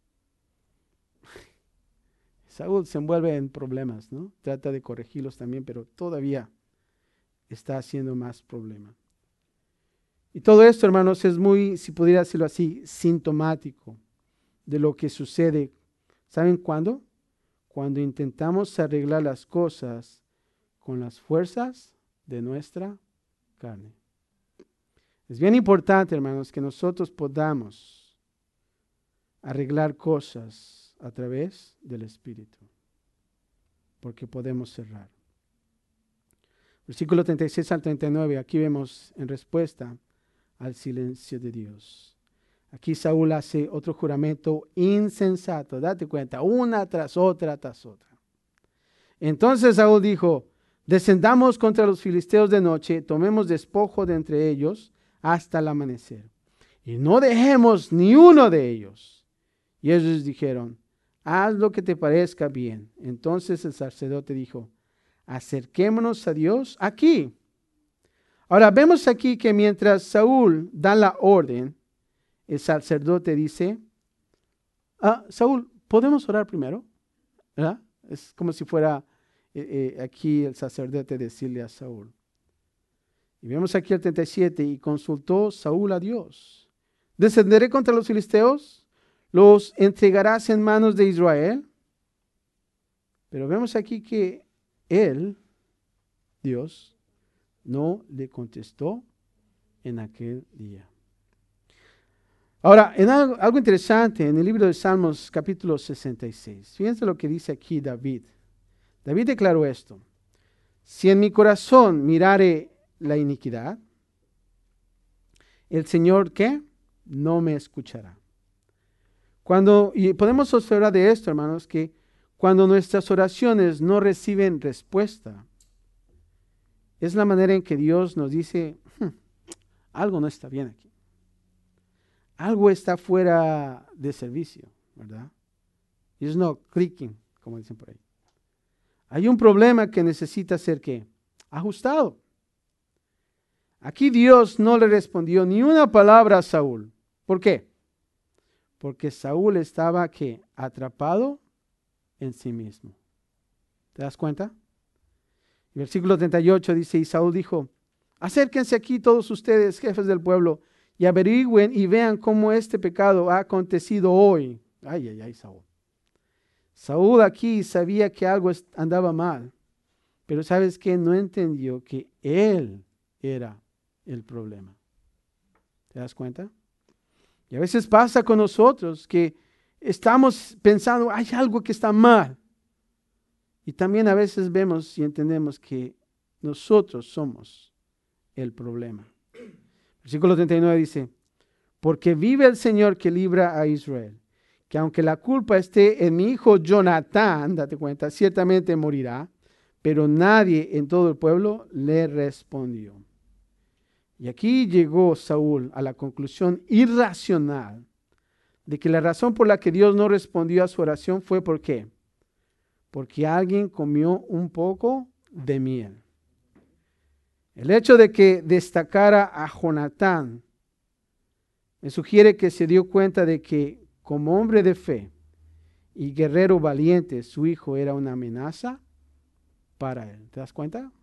Saúl se envuelve en problemas, ¿no? Trata de corregirlos también, pero todavía está haciendo más problemas. Y todo esto, hermanos, es muy, si pudiera decirlo así, sintomático de lo que sucede. ¿Saben cuándo? Cuando intentamos arreglar las cosas con las fuerzas de nuestra carne. Es bien importante, hermanos, que nosotros podamos arreglar cosas a través del Espíritu, porque podemos cerrar. Versículo treinta y seis al treinta y nueve, aquí vemos en respuesta al silencio de Dios. Aquí Saúl hace otro juramento insensato, date cuenta, una tras otra, tras otra. Entonces Saúl dijo, descendamos contra los filisteos de noche, tomemos despojo de entre ellos hasta el amanecer, y no dejemos ni uno de ellos. Y ellos dijeron, haz lo que te parezca bien. Entonces el sacerdote dijo, acerquémonos a Dios aquí. Ahora vemos aquí que mientras Saúl da la orden, el sacerdote dice, ah, Saúl, ¿podemos orar primero? ¿Verdad? Es como si fuera eh, eh, aquí el sacerdote decirle a Saúl. Y vemos aquí el treinta y siete, y consultó Saúl a Dios. ¿Descenderé contra los filisteos? ¿Los entregarás en manos de Israel? Pero vemos aquí que él, Dios, no le contestó en aquel día. Ahora, en algo, algo interesante, en el libro de Salmos capítulo sesenta y seis, fíjense lo que dice aquí David. David declaró esto: si en mi corazón mirare la iniquidad, el Señor, ¿qué? No me escuchará. Cuando, y podemos observar de esto, hermanos, que cuando nuestras oraciones no reciben respuesta, es la manera en que Dios nos dice, hm, algo no está bien aquí. Algo está fuera de servicio, ¿verdad? It's not clicking, como dicen por ahí. Hay un problema que necesita ser, ¿qué? Ajustado. Aquí Dios no le respondió ni una palabra a Saúl. ¿Por qué? Porque Saúl estaba, ¿qué? Atrapado en sí mismo. ¿Te das cuenta? El versículo treinta y ocho dice, y Saúl dijo, acérquense aquí todos ustedes, jefes del pueblo, y averigüen y vean cómo este pecado ha acontecido hoy. Ay, ay, ay, Saúl. Saúl aquí sabía que algo andaba mal, pero ¿sabes qué? No entendió que él era el problema. ¿Te das cuenta? Y a veces pasa con nosotros que estamos pensando, hay algo que está mal. Y también a veces vemos y entendemos que nosotros somos el problema. Versículo treinta y nueve dice, porque vive el Señor que libra a Israel, que aunque la culpa esté en mi hijo Jonatán, date cuenta, ciertamente morirá, pero nadie en todo el pueblo le respondió. Y aquí llegó Saúl a la conclusión irracional de que la razón por la que Dios no respondió a su oración fue ¿por qué? Porque alguien comió un poco de miel. El hecho de que destacara a Jonatán me sugiere que se dio cuenta de que como hombre de fe y guerrero valiente, su hijo era una amenaza para él. ¿Te das cuenta?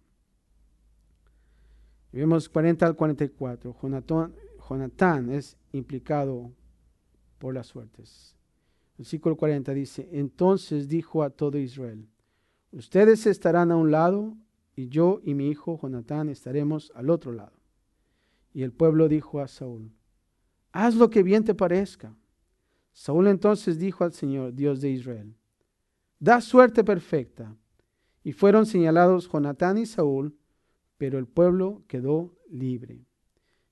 Vemos cuarenta al cuarenta y cuatro. Jonatán, Jonatán es implicado por las suertes. El versículo cuarenta dice, entonces dijo a todo Israel, ustedes estarán a un lado y yo y mi hijo Jonatán estaremos al otro lado. Y el pueblo dijo a Saúl, haz lo que bien te parezca. Saúl entonces dijo al Señor, Dios de Israel, da suerte perfecta. Y fueron señalados Jonatán y Saúl, pero el pueblo quedó libre.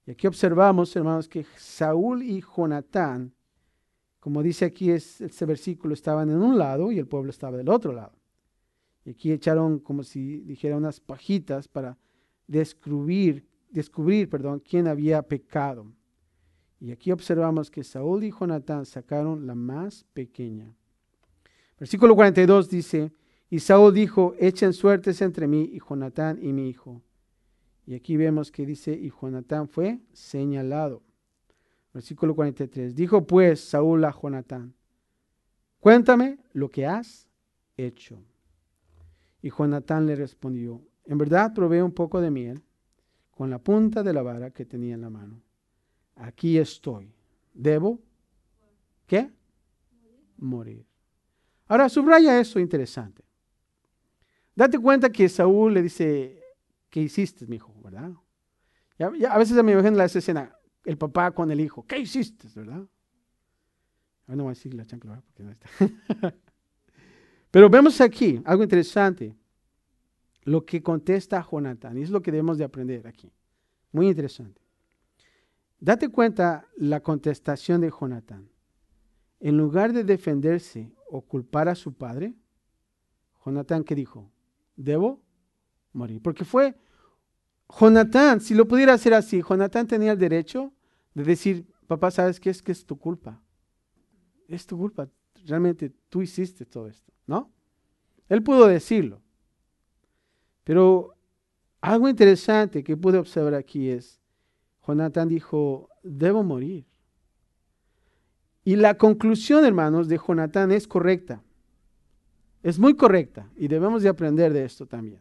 Y aquí observamos, hermanos, que Saúl y Jonatán, como dice aquí es, este versículo, estaban en un lado y el pueblo estaba del otro lado. Y aquí echaron, como si dijera, unas pajitas para descubrir, descubrir, perdón, quién había pecado. Y aquí observamos que Saúl y Jonatán sacaron la más pequeña. Versículo cuarenta y dos dice, y Saúl dijo, echen suertes entre mí y Jonatán y mi hijo. Y aquí vemos que dice, y Jonatán fue señalado. Versículo cuarenta y tres, dijo pues Saúl a Jonatán, cuéntame lo que has hecho. Y Jonatán le respondió, en verdad probé un poco de miel con la punta de la vara que tenía en la mano. Aquí estoy. ¿Debo? ¿Qué? Morir. Ahora subraya eso interesante. Date cuenta que Saúl le dice, ¿qué hiciste, mi hijo? ¿Verdad? Ya, ya, a veces me imagino la escena, el papá con el hijo, ¿qué hiciste? ¿Verdad? Ahora no voy a decir la chancla, porque no está. Pero vemos aquí algo interesante, lo que contesta Jonatán, y es lo que debemos de aprender aquí. Muy interesante. Date cuenta la contestación de Jonatán. En lugar de defenderse o culpar a su padre, Jonatán, ¿qué dijo? Debo morir. Porque fue Jonatán, si lo pudiera hacer así, Jonatán tenía el derecho de decir, papá, ¿sabes qué es? Que es tu culpa. Es tu culpa. Realmente tú hiciste todo esto, ¿no? Él pudo decirlo. Pero algo interesante que pude observar aquí es, Jonatán dijo, debo morir. Y la conclusión, hermanos, de Jonatán es correcta. Es muy correcta y debemos de aprender de esto también.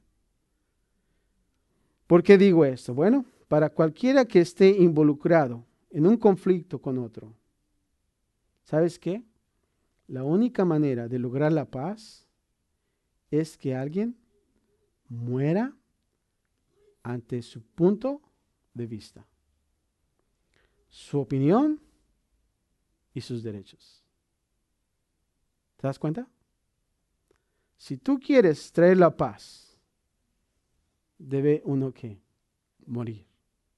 ¿Por qué digo esto? Bueno, para cualquiera que esté involucrado en un conflicto con otro, ¿sabes qué? La única manera de lograr la paz es que alguien muera ante su punto de vista, su opinión y sus derechos. ¿Te das cuenta? Si tú quieres traer la paz, debe uno que morir.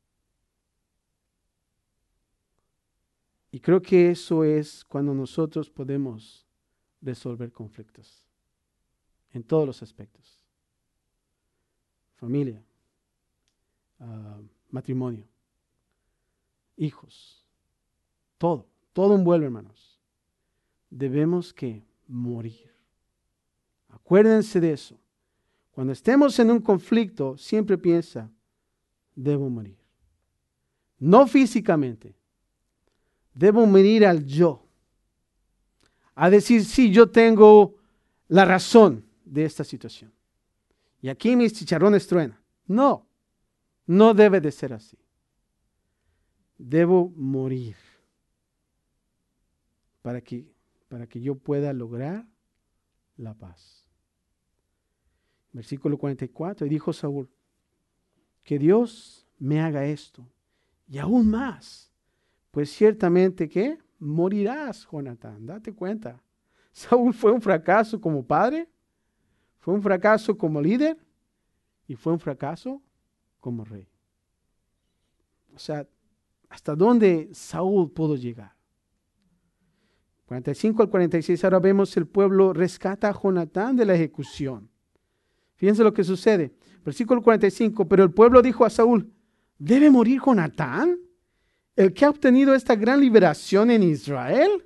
Y creo que eso es cuando nosotros podemos resolver conflictos en todos los aspectos. Familia, uh, matrimonio, hijos, todo, todo envuelve, hermanos. Debemos que morir. Acuérdense de eso. Cuando estemos en un conflicto, siempre piensa, debo morir. No físicamente. Debo morir al yo. A decir, sí, yo tengo la razón de esta situación. Y aquí mis chicharrones truenan. No, no debe de ser así. Debo morir para que, para que yo pueda lograr la paz. Versículo cuarenta y cuatro, y dijo Saúl, que Dios me haga esto, y aún más, pues ciertamente que morirás, Jonatán, date cuenta. Saúl fue un fracaso como padre, fue un fracaso como líder, y fue un fracaso como rey. O sea, ¿hasta dónde Saúl pudo llegar? cuarenta y cinco al cuarenta y seis, ahora vemos el pueblo rescata a Jonatán de la ejecución. Fíjense lo que sucede. Versículo cuarenta y cinco, pero el pueblo dijo a Saúl, ¿debe morir Jonatán? ¿El que ha obtenido esta gran liberación en Israel?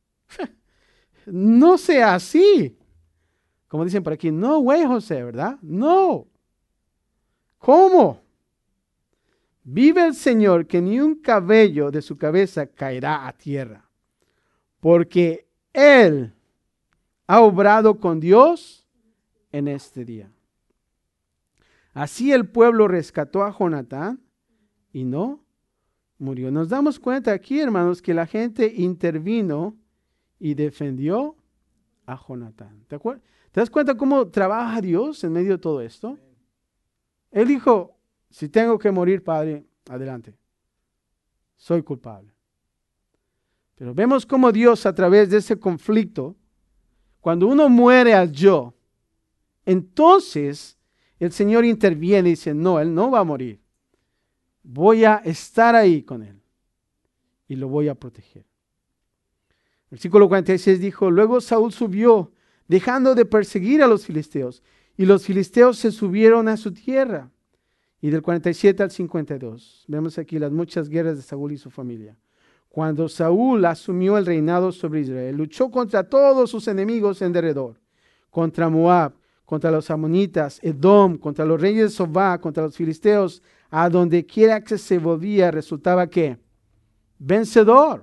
No sea así. Como dicen por aquí, no, güey, José, ¿verdad? No. ¿Cómo? Vive el Señor que ni un cabello de su cabeza caerá a tierra, porque Él ha obrado con Dios en este día. Así el pueblo rescató a Jonatán y no murió. Nos damos cuenta aquí, hermanos, que la gente intervino y defendió a Jonatán. ¿Te acuerdas? ¿Te das cuenta cómo trabaja Dios en medio de todo esto? Él dijo, si tengo que morir, Padre, adelante. Soy culpable. Pero vemos cómo Dios a través de ese conflicto, cuando uno muere al yo, entonces el Señor interviene y dice, no, Él no va a morir. voy a estar ahí con él y lo voy a proteger. Versículo cuarenta y seis dijo, luego Saúl subió, dejando de perseguir a los filisteos, y los filisteos se subieron a su tierra. Y del cuarenta y siete al cincuenta y dos, vemos aquí las muchas guerras de Saúl y su familia. Cuando Saúl asumió el reinado sobre Israel, luchó contra todos sus enemigos en derredor, contra Moab, contra los amonitas, Edom, contra los reyes de Sobá, contra los filisteos, a donde quiera que se volvía, resultaba que vencedor.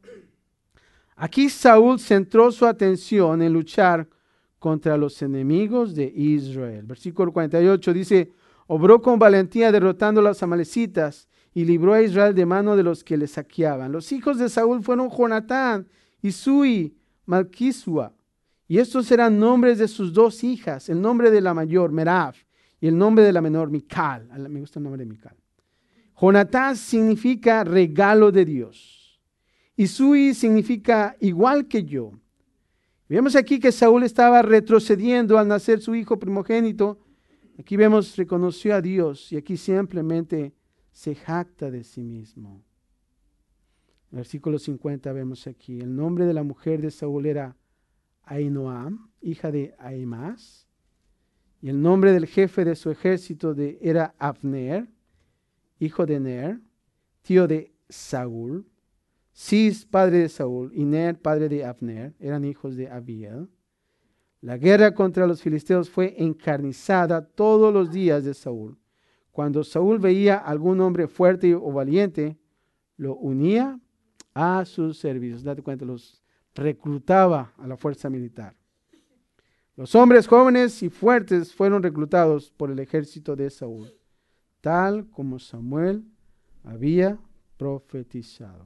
Aquí Saúl centró su atención en luchar contra los enemigos de Israel. Versículo cuarenta y ocho dice, obró con valentía derrotando a los amalecitas y libró a Israel de mano de los que le saqueaban. Los hijos de Saúl fueron Jonatán, Isui, Malquisua. Y estos eran nombres de sus dos hijas, el nombre de la mayor, Merab, y el nombre de la menor, Mical. Me gusta el nombre de Mical. Jonatán significa regalo de Dios. Isui significa igual que yo. Vemos aquí que Saúl estaba retrocediendo al nacer su hijo primogénito. Aquí vemos, reconoció a Dios y aquí simplemente se jacta de sí mismo. Versículo cincuenta vemos aquí, el nombre de la mujer de Saúl era Ahinoam, hija de Ahimaaz, y el nombre del jefe de su ejército de, era Abner, hijo de Ner, tío de Saúl. Cis, padre de Saúl, y Ner, padre de Abner, eran hijos de Abiel. La guerra contra los filisteos fue encarnizada todos los días de Saúl. Cuando Saúl veía a algún hombre fuerte o valiente, lo unía a sus servicios. Date cuenta, los reclutaba a la fuerza militar. Los hombres jóvenes y fuertes fueron reclutados por el ejército de Saúl, tal como Samuel había profetizado.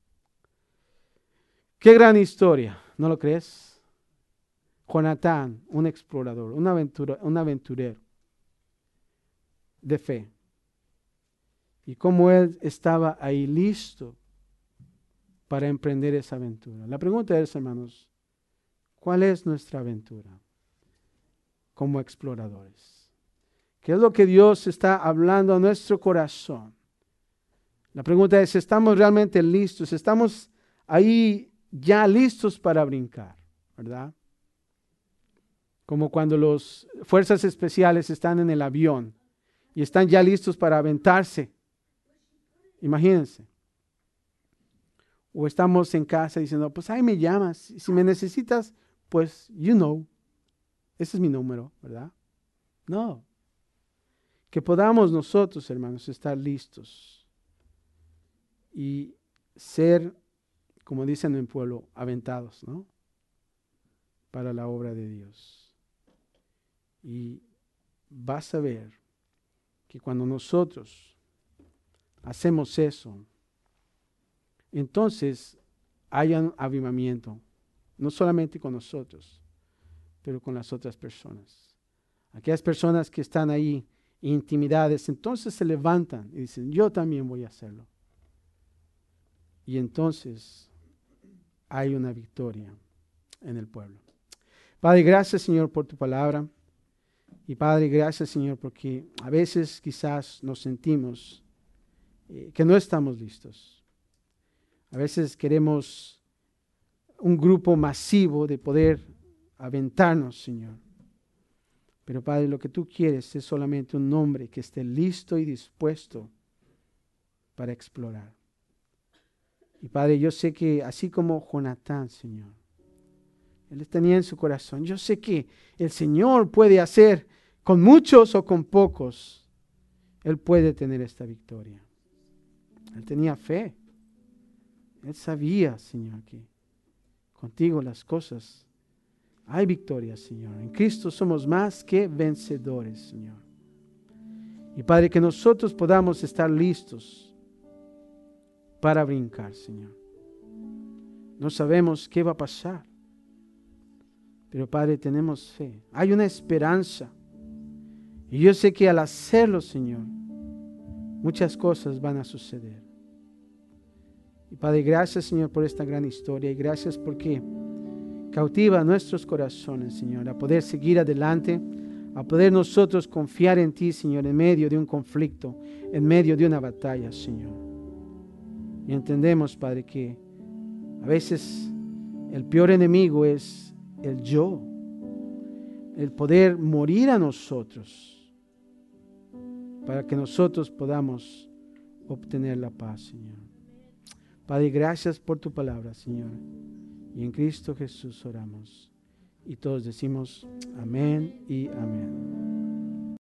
Qué gran historia, ¿no lo crees? Jonatán, un explorador, un, aventura, un aventurero de fe. Y cómo él estaba ahí listo para emprender esa aventura. La pregunta es, hermanos, ¿cuál es nuestra aventura como exploradores? ¿Qué es lo que Dios está hablando a nuestro corazón? La pregunta es, ¿estamos realmente listos? ¿Estamos ahí ya listos para brincar? ¿Verdad? Como cuando las fuerzas especiales están en el avión y están ya listos para aventarse. Imagínense. O estamos en casa diciendo, pues ahí me llamas. Si me necesitas, pues you know. Ese es mi número, ¿verdad? No. Que podamos nosotros, hermanos, estar listos y ser, como dicen en el pueblo, aventados, ¿no? Para la obra de Dios. Y vas a ver que cuando nosotros hacemos eso, entonces hay un avivamiento, no solamente con nosotros, pero con las otras personas. Aquellas personas que están ahí intimidadas, entonces se levantan y dicen, yo también voy a hacerlo. Y entonces hay una victoria en el pueblo. Padre, gracias, Señor, por tu palabra. Y Padre, gracias, Señor, porque a veces quizás nos sentimos eh, que no estamos listos. A veces queremos un grupo masivo de poder aventarnos, Señor. Pero Padre, lo que tú quieres es solamente un hombre que esté listo y dispuesto para explorar. Y Padre, yo sé que así como Jonatán, Señor, él tenía en su corazón, yo sé que el Señor puede hacer con muchos o con pocos, Él puede tener esta victoria. Él tenía fe. Él sabía, Señor, que contigo las cosas, hay victoria, Señor. En Cristo somos más que vencedores, Señor. Y Padre, que nosotros podamos estar listos para brincar, Señor. No sabemos qué va a pasar, pero Padre, tenemos fe. Hay una esperanza. Y yo sé que al hacerlo, Señor, muchas cosas van a suceder. Y Padre, gracias, Señor, por esta gran historia. Y gracias porque cautiva nuestros corazones, Señor, a poder seguir adelante, a poder nosotros confiar en ti, Señor, en medio de un conflicto, en medio de una batalla, Señor. Y entendemos, Padre, que a veces el peor enemigo es el yo, el poder morir a nosotros para que nosotros podamos obtener la paz, Señor. Padre, gracias por tu palabra, Señor. Y en Cristo Jesús oramos. Y todos decimos amén y amén.